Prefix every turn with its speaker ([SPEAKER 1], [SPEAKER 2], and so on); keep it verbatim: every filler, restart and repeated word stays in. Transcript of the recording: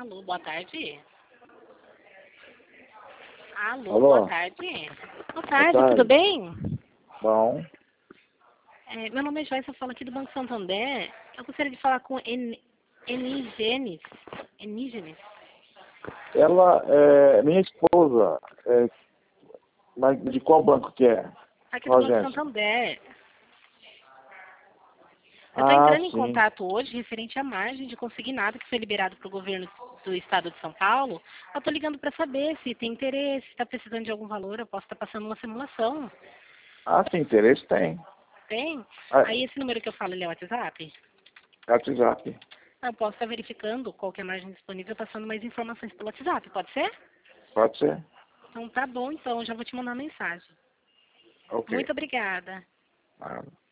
[SPEAKER 1] Alô, boa tarde. Alô,
[SPEAKER 2] Alô?
[SPEAKER 1] boa tarde. Boa tarde,
[SPEAKER 2] tarde.
[SPEAKER 1] tudo bem?
[SPEAKER 2] Bom,
[SPEAKER 1] É, meu nome é Joyce, eu falo aqui do Banco Santander. Eu gostaria de falar com En Enigenes. Enigenes.
[SPEAKER 2] ela é minha esposa. É, mas de qual banco que é?
[SPEAKER 1] Aqui do
[SPEAKER 2] Qual
[SPEAKER 1] Banco
[SPEAKER 2] agência?
[SPEAKER 1] Santander. Eu estou
[SPEAKER 2] Ah,
[SPEAKER 1] entrando em
[SPEAKER 2] sim.
[SPEAKER 1] contato hoje referente à margem de consignado que foi liberado para o governo do estado de São Paulo. Eu estou ligando para saber se tem interesse, se está precisando de algum valor, eu posso estar passando uma simulação.
[SPEAKER 2] Ah, sim, interesse tem.
[SPEAKER 1] Tem?
[SPEAKER 2] Ah,
[SPEAKER 1] Aí esse número que eu falo, ele é o WhatsApp?
[SPEAKER 2] WhatsApp.
[SPEAKER 1] Eu posso estar verificando qual que é a margem disponível, passando mais informações pelo WhatsApp, pode ser?
[SPEAKER 2] Pode ser?
[SPEAKER 1] Então tá bom, então, eu já vou te mandar mensagem.
[SPEAKER 2] Ok.
[SPEAKER 1] Muito obrigada.
[SPEAKER 2] Ah.